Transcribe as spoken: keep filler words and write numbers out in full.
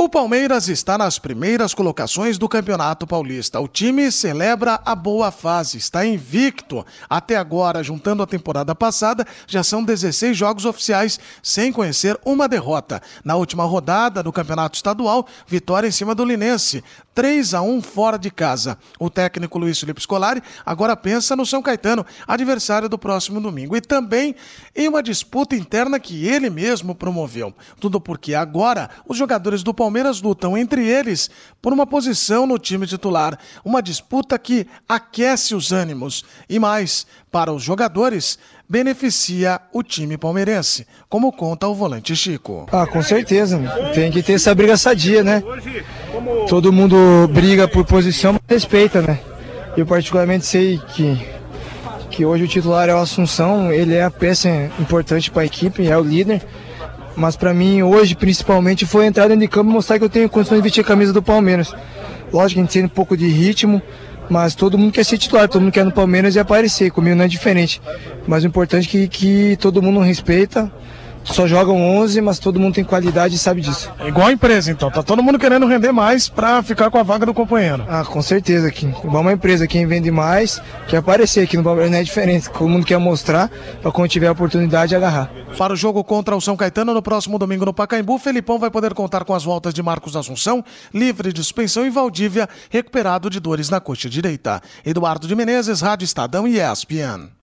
O Palmeiras está nas primeiras colocações do Campeonato Paulista. O time celebra a boa fase, está invicto. Até agora, juntando a temporada passada, já são dezesseis jogos oficiais sem conhecer uma derrota. Na última rodada do Campeonato Estadual, vitória em cima do Linense, três a um fora de casa. O técnico Luiz Felipe Scolari agora pensa no São Caetano, adversário do próximo domingo, e também em uma disputa interna que ele mesmo promoveu. Tudo porque agora os jogadores do Palmeiras lutam entre eles por uma posição no time titular, uma disputa que aquece os ânimos e mais, para os jogadores, beneficia o time palmeirense, como conta o volante Chico. Ah, com certeza, tem que ter essa briga sadia, né? Todo mundo briga por posição, mas respeita, né? Eu particularmente sei que, que hoje o titular é o Assunção, ele é a peça importante para a equipe, é o líder. Mas para mim, hoje, principalmente, foi entrar dentro de campo e mostrar que eu tenho condições de vestir a camisa do Palmeiras. Lógico que a gente tem um pouco de ritmo, mas todo mundo quer ser titular, todo mundo quer no Palmeiras e aparecer. Comigo não é diferente. Mas o importante é que, que todo mundo respeita. Só jogam onze, mas todo mundo tem qualidade e sabe disso. É igual a empresa, então. Tá todo mundo querendo render mais pra ficar com a vaga do companheiro. Ah, com certeza. Aqui. Igual uma empresa, quem vende mais quer aparecer. Aqui no Palmeiras não é diferente. Todo mundo quer mostrar pra quando tiver a oportunidade agarrar. Para o jogo contra o São Caetano no próximo domingo no Pacaembu, Felipão vai poder contar com as voltas de Marcos Assunção, livre de suspensão, e Valdívia, recuperado de dores na coxa direita. Eduardo de Menezes, Rádio Estadão e E S P N.